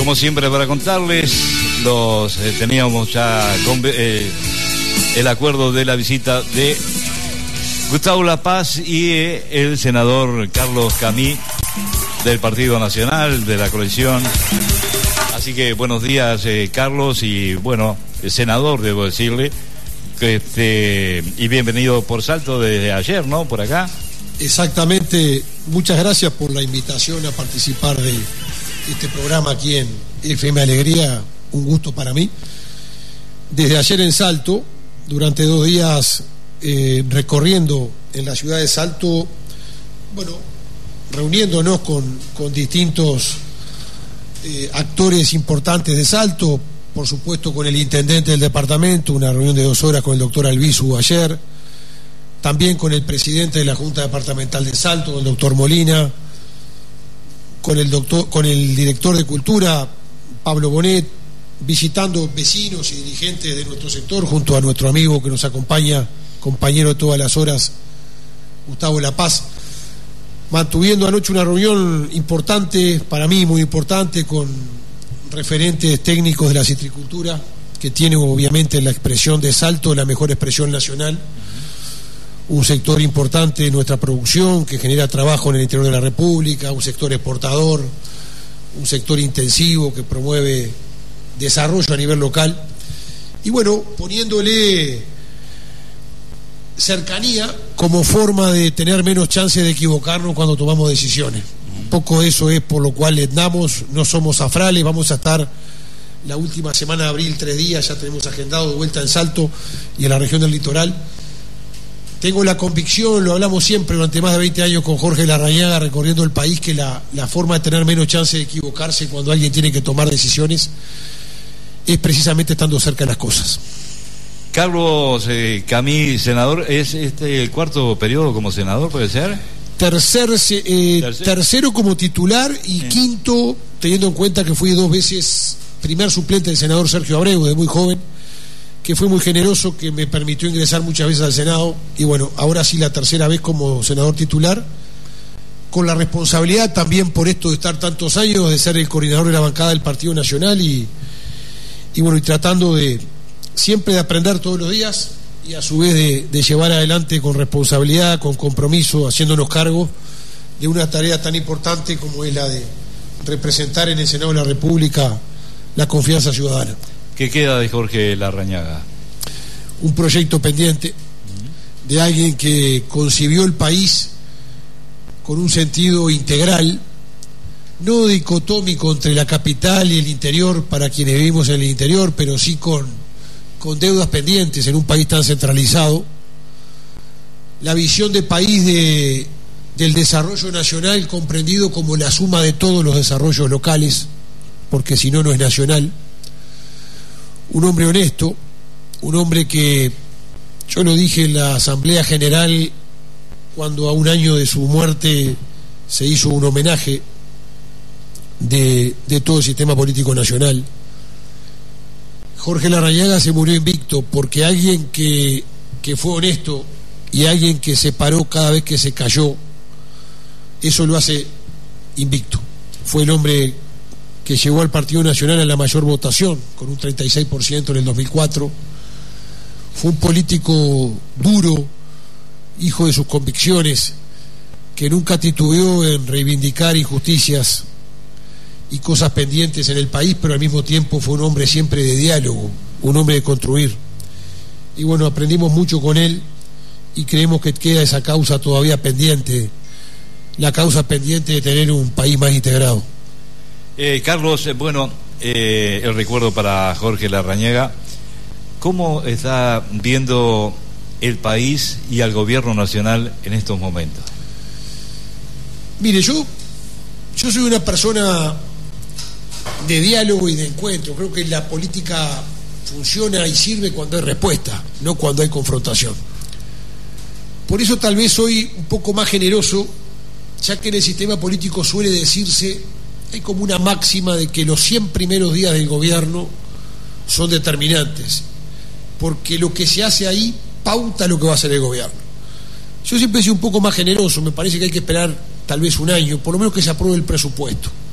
como siempre, para contarles, teníamos ya el acuerdo de la visita de Gustavo La Paz y el senador Carlos Camí del Partido Nacional, de la coalición. Así que buenos días, Carlos, y bueno, senador, debo decirle, y bienvenido por Salto desde ayer, ¿no? Por acá. Exactamente, muchas gracias por la invitación a participar de este programa aquí en FM Alegría, un gusto para mí. Desde ayer en Salto, durante 2 días recorriendo en la ciudad de Salto, bueno, reuniéndonos con distintos actores importantes de Salto, por supuesto con el intendente del departamento, una reunión de 2 horas con el doctor Albizu ayer, también con el presidente de la Junta Departamental de Salto, con el doctor Molina, con el director de Cultura, Pablo Bonet, visitando vecinos y dirigentes de nuestro sector, junto a nuestro amigo que nos acompaña, compañero de todas las horas, Gustavo La Paz, mantuviendo anoche una reunión importante, para mí muy importante, con referentes técnicos de la citricultura, que tiene obviamente la expresión de Salto, la mejor expresión nacional, un sector importante de nuestra producción que genera trabajo en el interior de la República, un sector exportador, un sector intensivo que promueve desarrollo a nivel local, y bueno, poniéndole cercanía como forma de tener menos chance de equivocarnos cuando tomamos decisiones. Un poco eso es por lo cual andamos, no somos afrales, vamos a estar la última semana de abril 3 días, ya tenemos agendado de vuelta en Salto y en la región del litoral. Tengo la convicción, lo hablamos siempre durante más de 20 años con Jorge Larrañaga recorriendo el país, que la forma de tener menos chance de equivocarse cuando alguien tiene que tomar decisiones es precisamente estando cerca de las cosas. Carlos Camí, senador, ¿es el 4º periodo como senador, puede ser? Tercero como titular y quinto, teniendo en cuenta que fui 2 veces primer suplente del senador Sergio Abreu, de muy joven, que fue muy generoso, que me permitió ingresar muchas veces al Senado, y bueno, ahora sí la 3ª vez como senador titular, con la responsabilidad también por esto de estar tantos años, de ser el coordinador de la bancada del Partido Nacional y bueno, y tratando de siempre de aprender todos los días y a su vez de llevar adelante con responsabilidad, con compromiso, haciéndonos cargo de una tarea tan importante como es la de representar en el Senado de la República la confianza ciudadana. ¿Qué queda de Jorge Larrañaga? Un proyecto pendiente de alguien que concibió el país con un sentido integral, no dicotómico entre la capital y el interior para quienes vivimos en el interior, pero sí con deudas pendientes en un país tan centralizado. La visión de país del desarrollo nacional comprendido como la suma de todos los desarrollos locales, porque si no, no es nacional. Un hombre honesto, un hombre que, yo lo dije en la Asamblea General cuando a 1 año de su muerte se hizo un homenaje de todo el sistema político nacional. Jorge Larrañaga se murió invicto porque alguien que fue honesto y alguien que se paró cada vez que se cayó, eso lo hace invicto. Fue el hombre que llevó al Partido Nacional a la mayor votación, con un 36% en el 2004. Fue un político duro, hijo de sus convicciones, que nunca titubeó en reivindicar injusticias y cosas pendientes en el país, pero al mismo tiempo fue un hombre siempre de diálogo, un hombre de construir. Y bueno, aprendimos mucho con él y creemos que queda esa causa todavía pendiente, la causa pendiente de tener un país más integrado. Carlos, bueno, el recuerdo para Jorge Larrañaga. ¿Cómo está viendo el país y al gobierno nacional en estos momentos? Mire, yo soy una persona de diálogo y de encuentro. Creo que la política funciona y sirve cuando hay respuesta, no cuando hay confrontación. Por eso tal vez soy un poco más generoso, ya que en el sistema político suele decirse, hay como una máxima de que los 100 primeros días del gobierno son determinantes, porque lo que se hace ahí pauta lo que va a hacer el gobierno. Yo siempre he sido un poco más generoso, me parece que hay que esperar tal vez 1 año, por lo menos que se apruebe el presupuesto.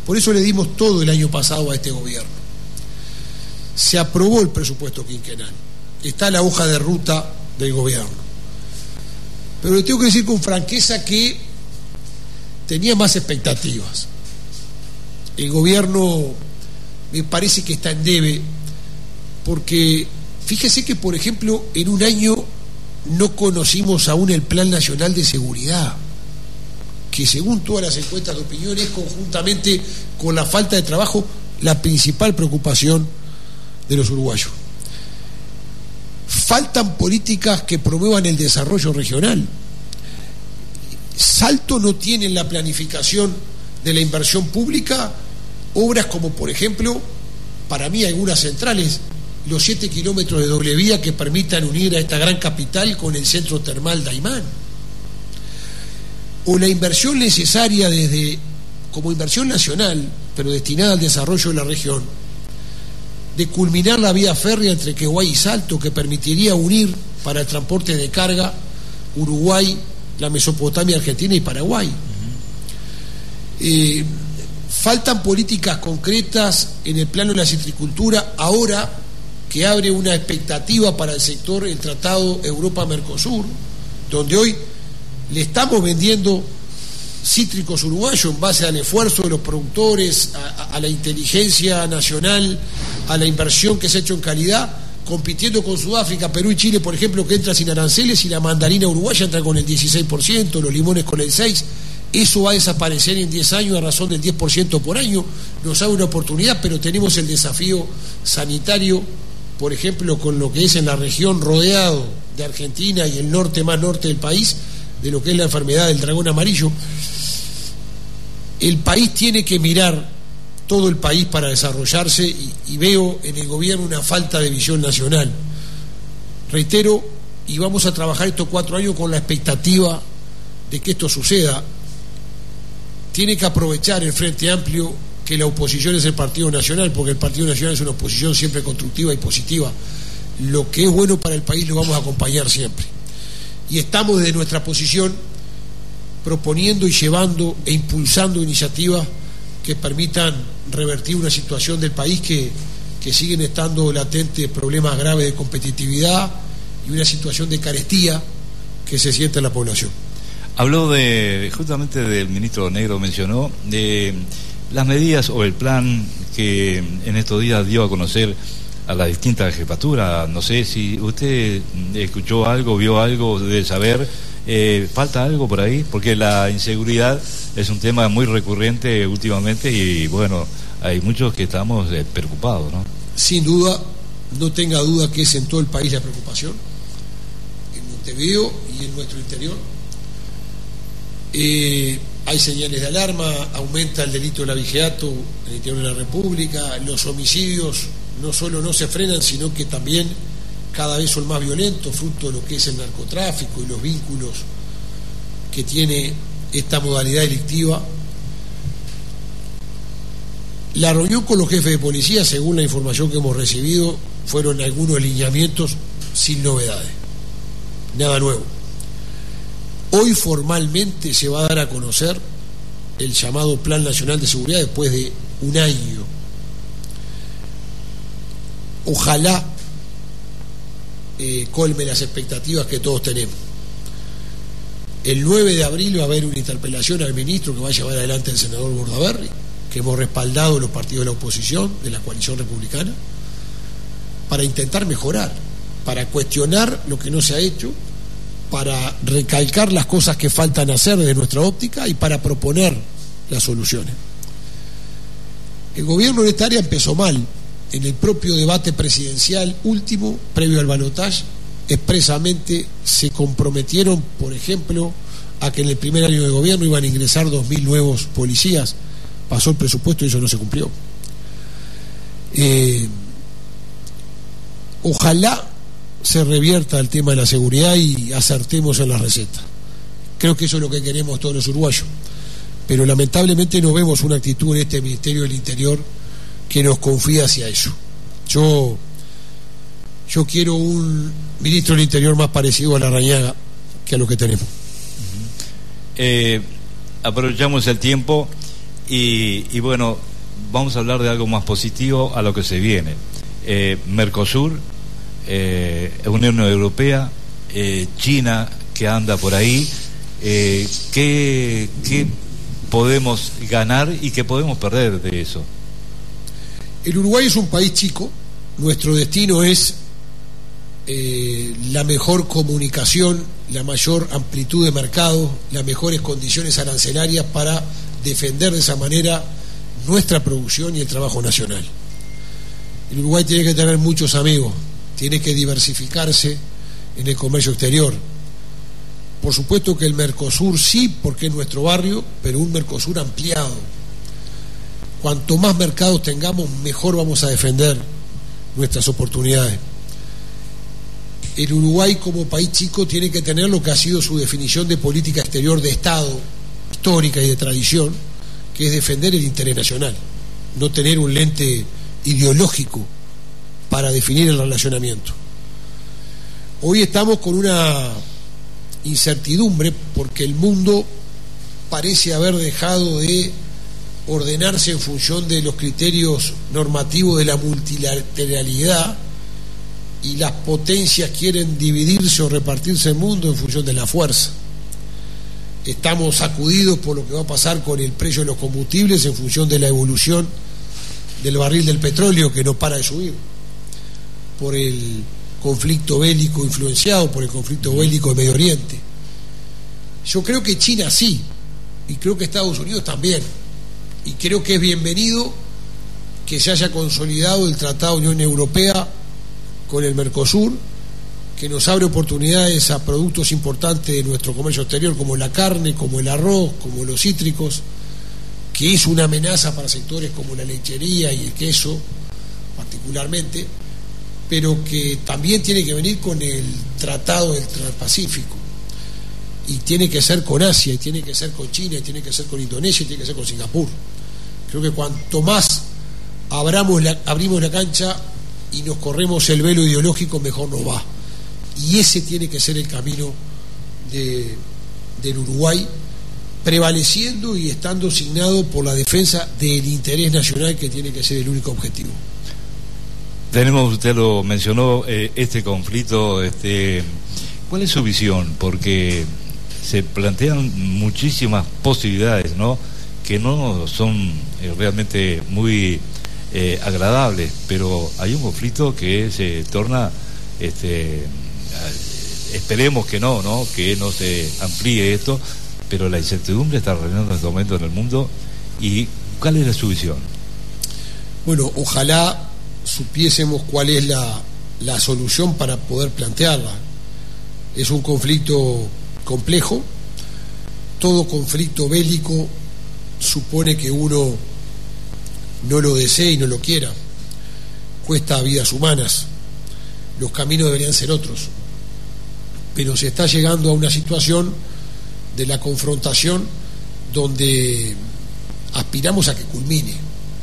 Por eso le dimos todo el año pasado a este gobierno. Se aprobó el presupuesto quinquenal, está la hoja de ruta del gobierno. Pero le tengo que decir con franqueza que tenía más expectativas. El gobierno me parece que está en debe, porque fíjese que, por ejemplo, en un año no conocimos aún el Plan Nacional de Seguridad, que según todas las encuestas de opinión es, conjuntamente con la falta de trabajo, la principal preocupación de los uruguayos. Faltan políticas que promuevan el desarrollo regional. Salto no tiene en la planificación de la inversión pública obras como, por ejemplo, para mí algunas centrales, los 7 kilómetros de doble vía que permitan unir a esta gran capital con el centro termal Daymán, o la inversión necesaria como inversión nacional, pero destinada al desarrollo de la región, de culminar la vía férrea entre Quehuay y Salto, que permitiría unir para el transporte de carga Uruguay, la Mesopotamia, Argentina y Paraguay. Faltan políticas concretas en el plano de la citricultura, ahora que abre una expectativa para el sector el Tratado Europa-Mercosur, donde hoy le estamos vendiendo cítricos uruguayos en base al esfuerzo de los productores, a la inteligencia nacional, a la inversión que se ha hecho en calidad, compitiendo con Sudáfrica, Perú y Chile, por ejemplo, que entra sin aranceles, y la mandarina uruguaya entra con el 16%, los limones con el 6%. Eso va a desaparecer en 10 años a razón del 10% por año. Nos da una oportunidad, pero tenemos el desafío sanitario, por ejemplo, con lo que es en la región rodeado de Argentina y el norte más norte del país, de lo que es la enfermedad del dragón amarillo. El país tiene que mirar, todo el país, para desarrollarse, y veo en el gobierno una falta de visión nacional. Reitero, y vamos a trabajar estos 4 años con la expectativa de que esto suceda. Tiene que aprovechar el Frente Amplio, que la oposición es el Partido Nacional, porque el Partido Nacional es una oposición siempre constructiva y positiva. Lo que es bueno para el país lo vamos a acompañar siempre. Y estamos desde nuestra posición proponiendo y llevando e impulsando iniciativas que permitan revertir una situación del país que siguen estando latentes problemas graves de competitividad y una situación de carestía que se siente en la población. Habló justamente del ministro Negro, mencionó de las medidas o el plan que en estos días dio a conocer a las distintas jefaturas. No sé si usted escuchó algo, vio algo de saber. ¿Falta algo por ahí? Porque la inseguridad es un tema muy recurrente últimamente y bueno, hay muchos que estamos preocupados, ¿no? Sin duda, no tenga duda que es en todo el país la preocupación, en Montevideo y en nuestro interior. Hay señales de alarma, aumenta el delito del abigeato en el interior de la República, los homicidios no solo no se frenan, sino que también cada vez son más violentos, fruto de lo que es el narcotráfico y los vínculos que tiene esta modalidad delictiva. La reunión con los jefes de policía, según la información que hemos recibido, fueron algunos lineamientos sin novedades, nada nuevo. Hoy formalmente se va a dar a conocer el llamado Plan Nacional de Seguridad después de un año. Ojalá colme las expectativas que todos tenemos. El 9 de abril va a haber una interpelación al ministro que va a llevar adelante el senador Bordaberry, que hemos respaldado los partidos de la oposición, de la coalición republicana, para intentar mejorar, para cuestionar lo que no se ha hecho, para recalcar las cosas que faltan hacer desde nuestra óptica y para proponer las soluciones. El gobierno en esta área empezó mal. En el propio debate presidencial último, previo al balotaje, expresamente se comprometieron, por ejemplo, a que en el primer año de gobierno iban a ingresar 2.000 nuevos policías. Pasó el presupuesto y eso no se cumplió. Ojalá se revierta el tema de la seguridad y acertemos en la receta. Creo que eso es lo que queremos todos los uruguayos, pero lamentablemente no vemos una actitud en este Ministerio del Interior que nos confía hacia eso. Yo quiero un ministro del Interior más parecido a Larrañaga que a lo que tenemos. Aprovechamos el tiempo Y bueno, vamos a hablar de algo más positivo a lo que se viene. Mercosur, Unión Europea, China que anda por ahí. ¿Qué podemos ganar y qué podemos perder de eso? El Uruguay es un país chico. Nuestro destino es la mejor comunicación, la mayor amplitud de mercado, las mejores condiciones arancelarias para defender de esa manera nuestra producción y el trabajo nacional. El Uruguay tiene que tener muchos amigos, tiene que diversificarse en el comercio exterior. Por supuesto que el Mercosur sí, porque es nuestro barrio, pero un Mercosur ampliado. Cuanto más mercados tengamos, mejor vamos a defender nuestras oportunidades. El Uruguay como país chico tiene que tener lo que ha sido su definición de política exterior de Estado, histórica y de tradición, que es defender el interés nacional, no tener un lente ideológico para definir el relacionamiento. Hoy estamos con una incertidumbre porque el mundo parece haber dejado de ordenarse en función de los criterios normativos de la multilateralidad, y las potencias quieren dividirse o repartirse el mundo en función de la fuerza. Estamos sacudidos por lo que va a pasar con el precio de los combustibles en función de la evolución del barril del petróleo, que no para de subir, por el conflicto bélico influenciado por el conflicto bélico de Medio Oriente. Yo creo que China sí, y creo que Estados Unidos también, y creo que es bienvenido que se haya consolidado el Tratado de Unión Europea con el Mercosur, que nos abre oportunidades a productos importantes de nuestro comercio exterior, como la carne, como el arroz, como los cítricos, que es una amenaza para sectores como la lechería y el queso particularmente, pero que también tiene que venir con el Tratado del Transpacífico, y tiene que ser con Asia, y tiene que ser con China, y tiene que ser con Indonesia, y tiene que ser con Singapur. Creo que cuanto más abrimos la cancha y nos corremos el velo ideológico, mejor nos va. Y ese tiene que ser el camino del Uruguay, prevaleciendo y estando signado por la defensa del interés nacional, que tiene que ser el único objetivo. Tenemos, usted lo mencionó, este conflicto, ¿cuál es su visión? Porque se plantean muchísimas posibilidades, ¿no?, que no son realmente muy agradables, pero hay un conflicto que se torna, esperemos que no que no se amplíe esto, pero la incertidumbre está reinando en este momento en el mundo. ¿Y cuál es su visión? Bueno, ojalá supiésemos cuál es la solución para poder plantearla. Es un conflicto complejo. Todo conflicto bélico supone que uno no lo desee y no lo quiera. Cuesta vidas humanas. Los caminos deberían ser otros. Pero se está llegando a una situación de la confrontación donde aspiramos a que culmine.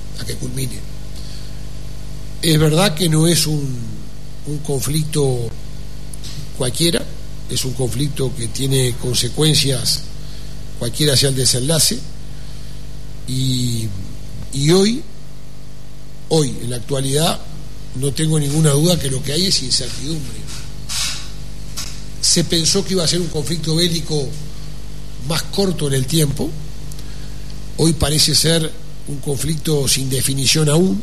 Es verdad que no es un conflicto cualquiera, es un conflicto que tiene consecuencias, cualquiera sea el desenlace, y hoy, en la actualidad, no tengo ninguna duda que lo que hay es incertidumbre. Se pensó que iba a ser un conflicto bélico más corto en el tiempo, hoy parece ser un conflicto sin definición aún.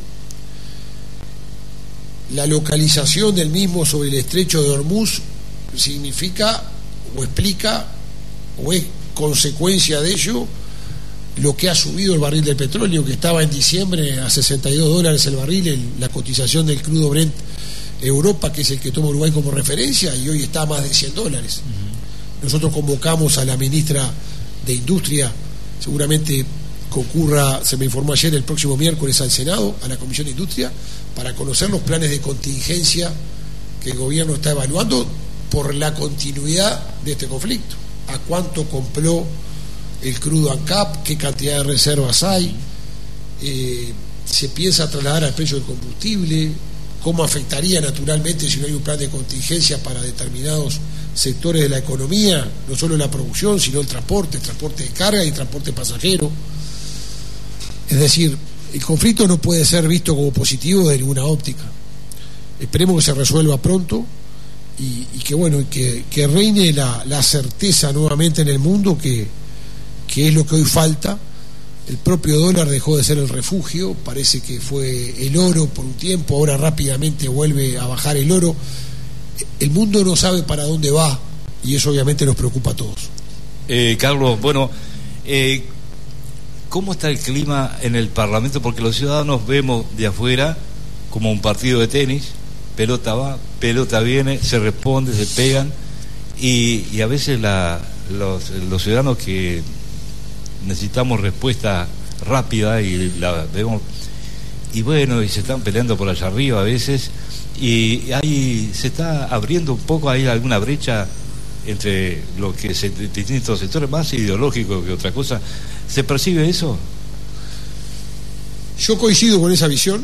La localización del mismo sobre el estrecho de Hormuz significa o explica o es consecuencia de ello lo que ha subido el barril del petróleo, que estaba en diciembre a $62 el barril, la cotización del crudo Brent Europa, que es el que toma Uruguay como referencia, y hoy está a más de $100. Nosotros convocamos a la ministra de Industria, seguramente que ocurra, se me informó ayer, el próximo miércoles al Senado, a la Comisión de Industria, para conocer los planes de contingencia que el gobierno está evaluando por la continuidad de este conflicto. ¿A cuánto compró el crudo ANCAP? ¿Qué cantidad de reservas hay? ¿Se piensa trasladar al precio del combustible? ¿Cómo afectaría naturalmente si no hay un plan de contingencia para determinados sectores de la economía? No solo la producción, sino el transporte de carga y transporte pasajero. Es decir, el conflicto no puede ser visto como positivo de ninguna óptica. Esperemos que se resuelva pronto y que bueno, que reine la certeza nuevamente en el mundo, que es lo que hoy falta. El propio dólar dejó de ser el refugio, parece que fue el oro por un tiempo, ahora rápidamente vuelve a bajar el oro. El mundo no sabe para dónde va y eso obviamente nos preocupa a todos. Carlos, bueno, ¿cómo está el clima en el Parlamento? Porque los ciudadanos vemos de afuera como un partido de tenis, pelota va, pelota viene, se responde, se pegan, y a veces los ciudadanos que necesitamos respuesta rápida y la vemos, y bueno, y se están peleando por allá arriba a veces, y ahí se está abriendo un poco, hay alguna brecha entre lo que distintos sectores, más ideológicos que otra cosa. ¿Se percibe eso? Yo coincido con esa visión.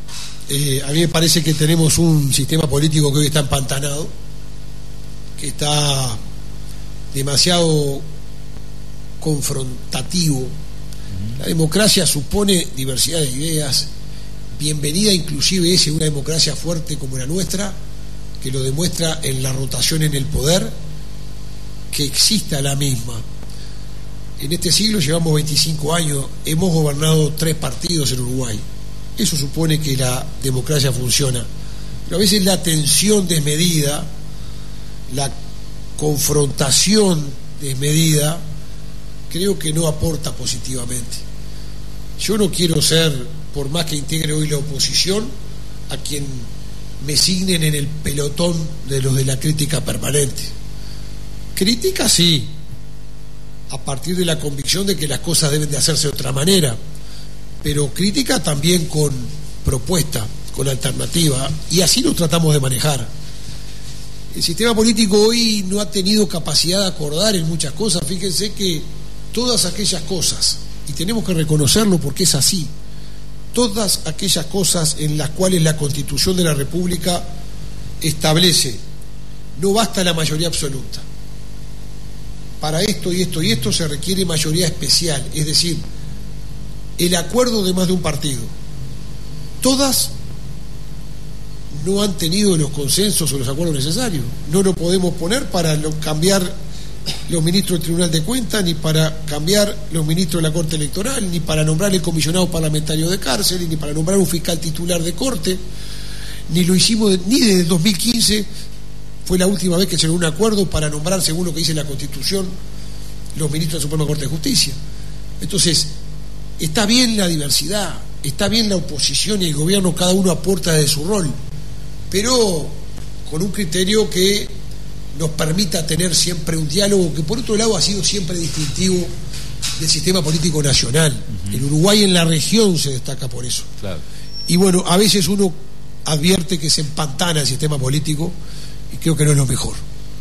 A mí me parece que tenemos un sistema político que hoy está empantanado, que está demasiado confrontativo. La democracia supone diversidad de ideas, bienvenida inclusive es una democracia fuerte como la nuestra, que lo demuestra en la rotación en el poder, que exista la misma. En este siglo llevamos 25 años, hemos gobernado 3 partidos en Uruguay. Eso supone que la democracia funciona. Pero a veces la tensión desmedida, la confrontación desmedida, creo que no aporta positivamente. Yo no quiero ser, por más que integre hoy la oposición, a quien me signen en el pelotón de los de la crítica permanente. Crítica sí, a partir de la convicción de que las cosas deben de hacerse de otra manera, pero crítica también con propuesta, con alternativa, y así lo tratamos de manejar. El sistema político hoy no ha tenido capacidad de acordar en muchas cosas. Fíjense que todas aquellas cosas, y tenemos que reconocerlo porque es así, todas aquellas cosas en las cuales la Constitución de la República establece, no basta la mayoría absoluta. Para esto y esto y esto se requiere mayoría especial, es decir, el acuerdo de más de un partido. Todas no han tenido los consensos o los acuerdos necesarios. No lo podemos poner para cambiar los ministros del Tribunal de Cuentas, ni para cambiar los ministros de la Corte Electoral, ni para nombrar el comisionado parlamentario de cárcel, ni para nombrar un fiscal titular de corte. Ni lo hicimos ni desde el 2015, fue la última vez que se logró un acuerdo para nombrar, según lo que dice la Constitución, los ministros de la Suprema Corte de Justicia. Entonces, está bien la diversidad, está bien la oposición y el gobierno, cada uno aporta de su rol, pero con un criterio que nos permita tener siempre un diálogo que, por otro lado, ha sido siempre distintivo del sistema político nacional. En Uruguay, en la región, se destaca por eso. Claro. Y bueno, a veces uno advierte que se empantana el sistema político y creo que no es lo mejor.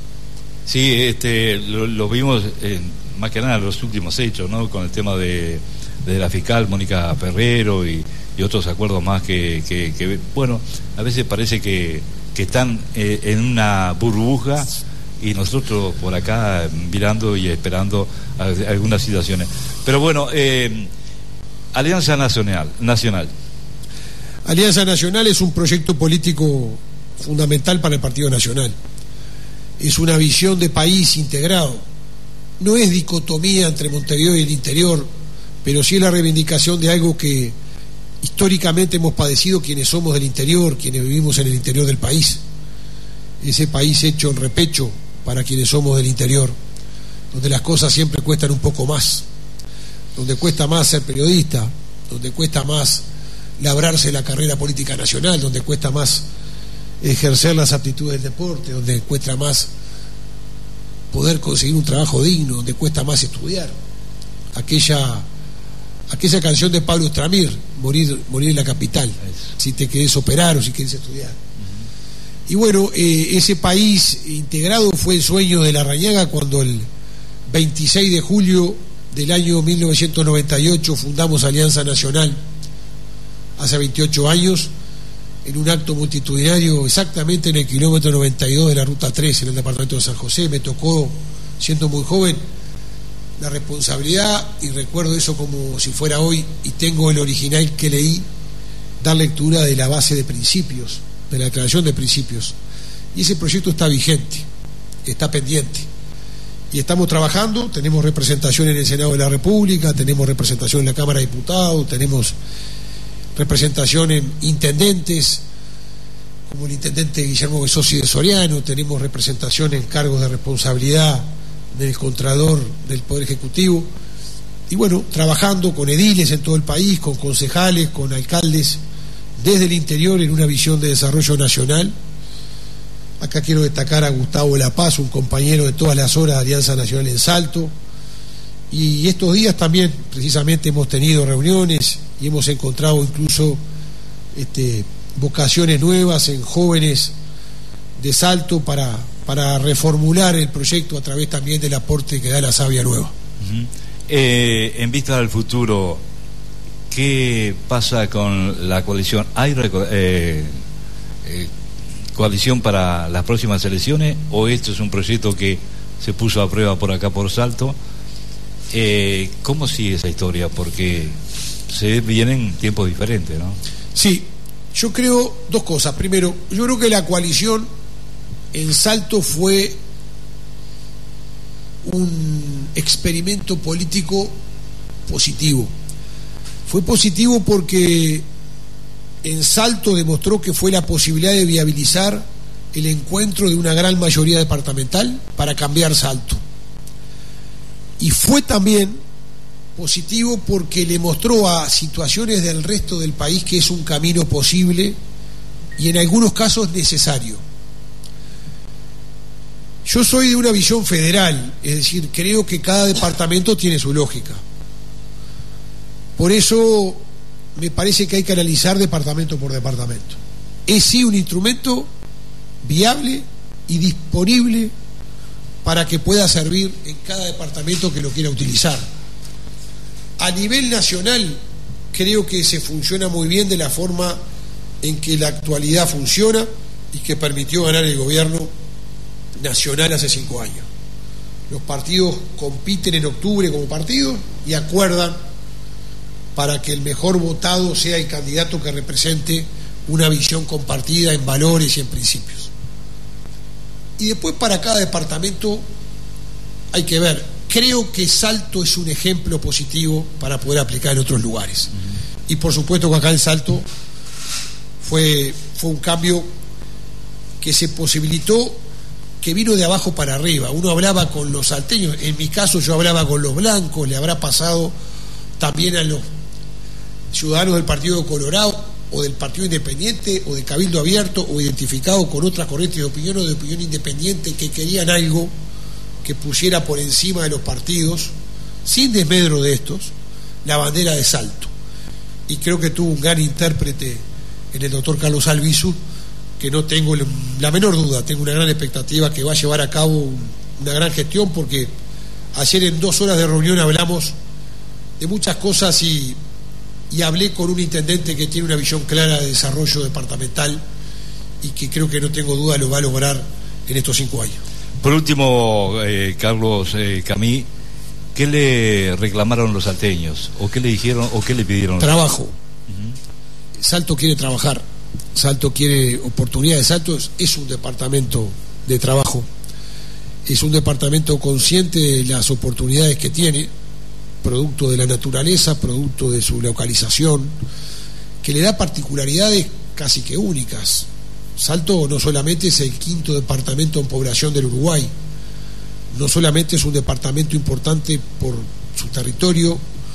Sí, lo vimos más que nada en los últimos hechos, ¿no? Con el tema de la fiscal Mónica Ferrero y otros acuerdos más que bueno, a veces parece que están en una burbuja y nosotros por acá mirando y esperando algunas situaciones. Pero bueno, Alianza Nacional. Alianza Nacional es un proyecto político fundamental para el Partido Nacional. Es una visión de país integrado. No es dicotomía entre Montevideo y el interior, pero sí es la reivindicación de algo que históricamente hemos padecido quienes somos del interior, quienes vivimos en el interior del país. Ese país hecho en repecho para quienes somos del interior, donde las cosas siempre cuestan un poco más, donde cuesta más ser periodista, donde cuesta más labrarse la carrera política nacional, donde cuesta más ejercer las aptitudes del deporte, donde cuesta más poder conseguir un trabajo digno, donde cuesta más estudiar. Aquella canción de Pablo Estramir, morir en la capital, si te querés operar o si querés estudiar. Y bueno, ese país integrado fue el sueño de Larrañaga cuando el 26 de julio del año 1998 fundamos Alianza Nacional, hace 28 años, en un acto multitudinario exactamente en el kilómetro 92 de la Ruta 3 en el departamento de San José. Me tocó, siendo muy joven, la responsabilidad, y recuerdo eso como si fuera hoy, y tengo el original que leí, dar lectura de la base de principios, de la declaración de principios, y ese proyecto está vigente, está pendiente, y estamos trabajando. Tenemos representación en el Senado de la República, tenemos representación en la Cámara de Diputados, tenemos representación en intendentes como el intendente Guillermo Besosi de Soriano, tenemos representación en cargos de responsabilidad del Contralor del Poder Ejecutivo, y bueno, trabajando con ediles en todo el país, con concejales, con alcaldes desde el interior en una visión de desarrollo nacional. Acá quiero destacar a Gustavo La Paz, un compañero de todas las horas de Alianza Nacional en Salto, y estos días también precisamente hemos tenido reuniones y hemos encontrado incluso vocaciones nuevas en jóvenes de Salto para reformular el proyecto a través también del aporte que da la Savia Nueva. En vista del futuro, ¿qué pasa con la coalición? ¿Hay coalición para las próximas elecciones, o esto es un proyecto que se puso a prueba por acá por Salto? ¿Cómo sigue esa historia? Porque se vienen tiempos diferentes, ¿no? Sí, yo creo dos cosas. Primero, yo creo que la coalición en Salto fue un experimento político positivo. Fue positivo porque en Salto demostró que fue la posibilidad de viabilizar el encuentro de una gran mayoría departamental para cambiar Salto. Y fue también positivo porque le mostró a situaciones del resto del país que es un camino posible y en algunos casos necesario. Yo soy de una visión federal, es decir, creo que cada departamento tiene su lógica. Por eso me parece que hay que analizar departamento por departamento. Es sí un instrumento viable y disponible para que pueda servir en cada departamento que lo quiera utilizar. A nivel nacional, creo que se funciona muy bien de la forma en que la actualidad funciona y que permitió ganar el gobierno nacional hace 5 años. Los partidos compiten en octubre como partidos y acuerdan para que el mejor votado sea el candidato que represente una visión compartida en valores y en principios. Y después para cada departamento hay que ver. Creo que Salto es un ejemplo positivo para poder aplicar en otros lugares. Y por supuesto que acá en Salto fue un cambio que se posibilitó, que vino de abajo para arriba. Uno hablaba con los salteños, en mi caso yo hablaba con los blancos, le habrá pasado también a los ciudadanos del Partido Colorado o del Partido Independiente o de Cabildo Abierto o identificados con otras corrientes de opinión o de opinión independiente que querían algo que pusiera por encima de los partidos, sin desmedro de estos, la bandera de Salto. Y creo que tuvo un gran intérprete en el doctor Carlos Albizu, que no tengo la menor duda, tengo una gran expectativa que va a llevar a cabo una gran gestión, porque ayer en 2 horas de reunión hablamos de muchas cosas y hablé con un intendente que tiene una visión clara de desarrollo departamental y que creo que no tengo duda lo va a lograr en estos 5 años. Por último, Carlos Camí, ¿qué le reclamaron los salteños? ¿O qué le dijeron o qué le pidieron? Trabajo. Salto quiere trabajar, Salto quiere oportunidades. Salto es un departamento de trabajo, es un departamento consciente de las oportunidades que tiene, producto de la naturaleza, producto de su localización, que le da particularidades casi que únicas. Salto no solamente es el 5º departamento en población del Uruguay, no solamente es un departamento importante por su territorio,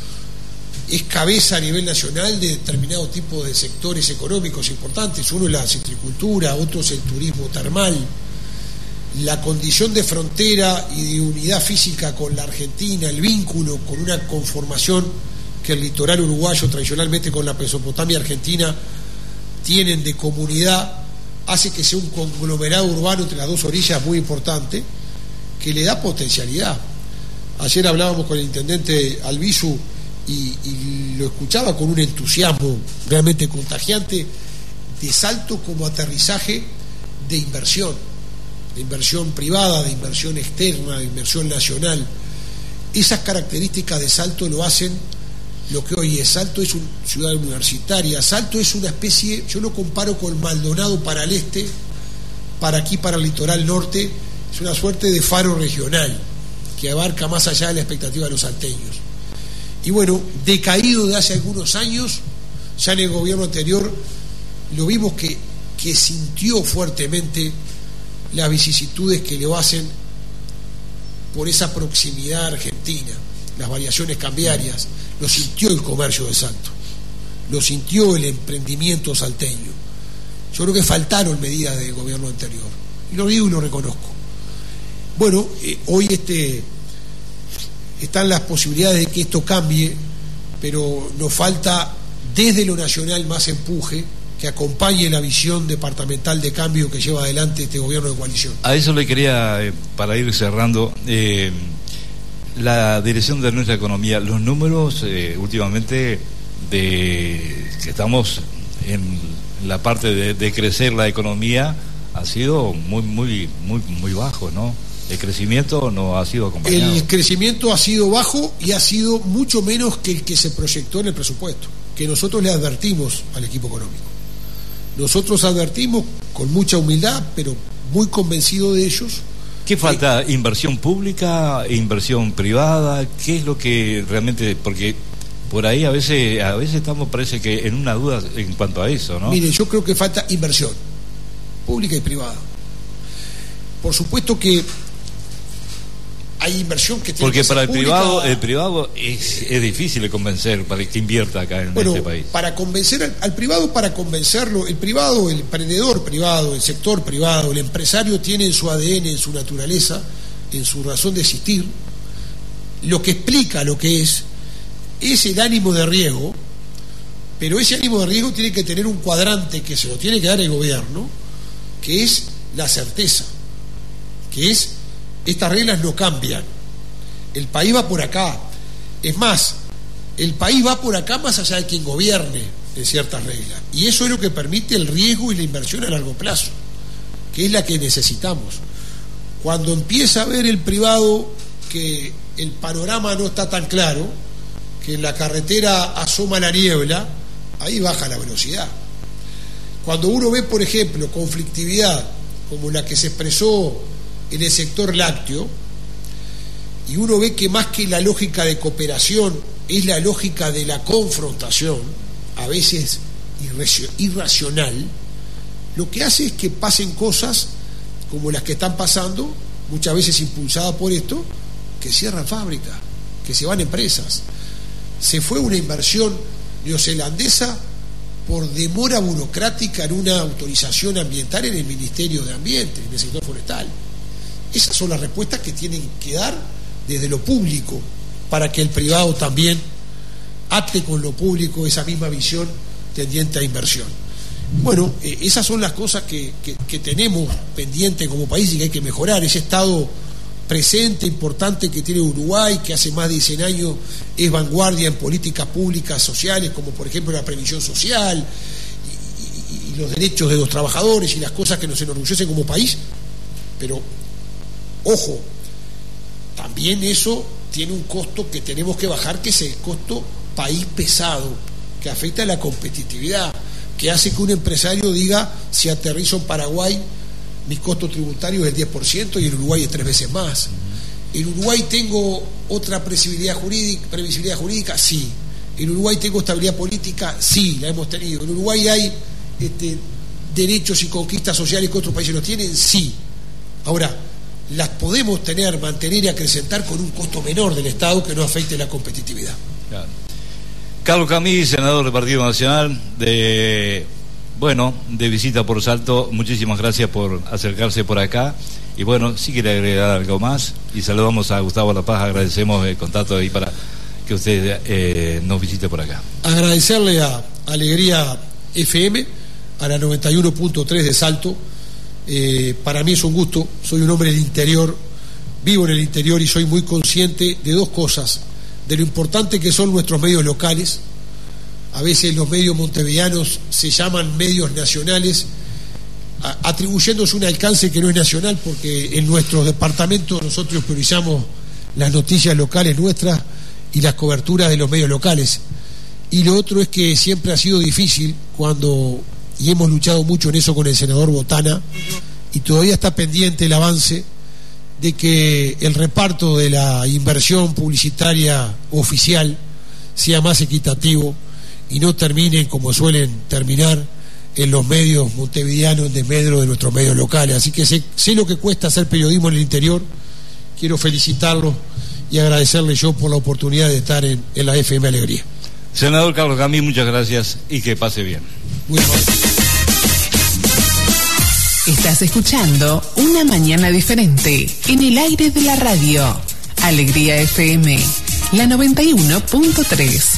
es cabeza a nivel nacional de determinado tipo de sectores económicos importantes. Uno es la citricultura, otro es el turismo termal. La condición de frontera y de unidad física con la Argentina, el vínculo con una conformación que el litoral uruguayo tradicionalmente con la Mesopotamia argentina tienen de comunidad, hace que sea un conglomerado urbano entre las dos orillas muy importante, que le da potencialidad. Ayer hablábamos con el intendente Albizu y lo escuchaba con un entusiasmo realmente contagiante de Salto como aterrizaje de inversión privada, de inversión externa, de inversión nacional. esas características de Salto lo hacen lo que hoy es. Salto es una ciudad universitaria, Salto es una especie, yo lo comparo con Maldonado para el este, para aquí, para el litoral norte, es una suerte de faro regional que abarca más allá de la expectativa de los salteños. Y bueno, decaído de hace algunos años, ya en el gobierno anterior lo vimos que sintió fuertemente las vicisitudes que le hacen por esa proximidad a Argentina, las variaciones cambiarias. Lo sintió el comercio de Salto, lo sintió el emprendimiento salteño. Yo creo que faltaron medidas del gobierno anterior, y lo digo y lo reconozco. Bueno, hoy están las posibilidades de que esto cambie, pero nos falta desde lo nacional más empuje que acompañe la visión departamental de cambio que lleva adelante este gobierno de coalición. A eso le quería, para ir cerrando, la dirección de nuestra economía, los números últimamente que estamos en la parte de crecer la economía ha sido muy bajo, ¿no? El crecimiento no ha sido acompañado. El crecimiento ha sido bajo y ha sido mucho menos que el que se proyectó en el presupuesto, que nosotros le advertimos al equipo económico. Nosotros advertimos con mucha humildad, pero muy convencido de ellos. ¿Qué falta? ¿Inversión pública? ¿Inversión privada? ¿Qué es lo que realmente...? Porque por ahí a veces estamos, parece que en una duda en cuanto a eso, ¿no? Mire, yo creo que falta inversión pública y privada. Por supuesto que hay inversión que tiene porque que ser para pública. el privado es difícil de convencer para que invierta acá en este país. Para convencer al privado, para convencerlo, el privado, el emprendedor privado, el sector privado, el empresario tiene en su ADN, en su naturaleza, en su razón de existir, lo que explica lo que es el ánimo de riesgo, pero ese ánimo de riesgo tiene que tener un cuadrante que se lo tiene que dar el gobierno, que es la certeza, que es: estas reglas no cambian, el país va por acá. Es más, el país va por acá más allá de quien gobierne en ciertas reglas, y eso es lo que permite el riesgo y la inversión a largo plazo, que es la que necesitamos. Cuando empieza a ver el privado que el panorama no está tan claro, que en la carretera asoma la niebla, ahí baja la velocidad. Cuando uno ve, por ejemplo, conflictividad como la que se expresó en el sector lácteo, y uno ve que más que la lógica de cooperación es la lógica de la confrontación, a veces irracional, lo que hace es que pasen cosas como las que están pasando, muchas veces impulsadas por esto, que cierran fábricas, que se van empresas. Se fue una inversión neozelandesa por demora burocrática en una autorización ambiental en el Ministerio de Ambiente, en el sector forestal. Esas son las respuestas que tienen que dar desde lo público para que el privado también ate con lo público esa misma visión tendiente a inversión. Bueno, esas son las cosas que tenemos pendiente como país y que hay que mejorar. Ese estado presente, importante que tiene Uruguay, que hace más de 100 años es vanguardia en políticas públicas sociales, como por ejemplo la previsión social y los derechos de los trabajadores y las cosas que nos enorgullecen como país. Pero ojo, también eso tiene un costo que tenemos que bajar, que es el costo país pesado, que afecta a la competitividad, que hace que un empresario diga: si aterrizo en Paraguay, mi costo tributario es el 10% y en Uruguay es 3 veces más. ¿En Uruguay tengo otra previsibilidad jurídica? Sí. ¿En Uruguay tengo estabilidad política? Sí, la hemos tenido. ¿En Uruguay hay derechos y conquistas sociales que otros países no tienen? Sí. Ahora, las podemos mantener y acrecentar con un costo menor del Estado que no afecte la competitividad. Claro. Carlos Camí, senador del Partido Nacional, de visita por Salto, muchísimas gracias por acercarse por acá. Y bueno, si quiere agregar algo más, y saludamos a Gustavo La Paz, agradecemos el contacto ahí para que usted nos visite por acá. Agradecerle a Alegría FM, a la 91.3 de Salto. Para mí es un gusto, soy un hombre del interior, vivo en el interior y soy muy consciente de dos cosas: de lo importante que son nuestros medios locales. A veces los medios montevideanos se llaman medios nacionales, atribuyéndose un alcance que no es nacional, porque en nuestros departamentos nosotros priorizamos las noticias locales nuestras y las coberturas de los medios locales. Y lo otro es que siempre ha sido difícil y hemos luchado mucho en eso con el senador Botana, y todavía está pendiente el avance de que el reparto de la inversión publicitaria oficial sea más equitativo y no terminen como suelen terminar en los medios montevideanos en desmedro de nuestros medios locales. Así que sé lo que cuesta hacer periodismo en el interior. Quiero felicitarlos y agradecerle yo por la oportunidad de estar en la FM Alegría. Senador Carlos Camí, muchas gracias y que pase bien. Muy bien. Estás escuchando Una Mañana Diferente en el aire de la radio. Alegría FM, la 91.3.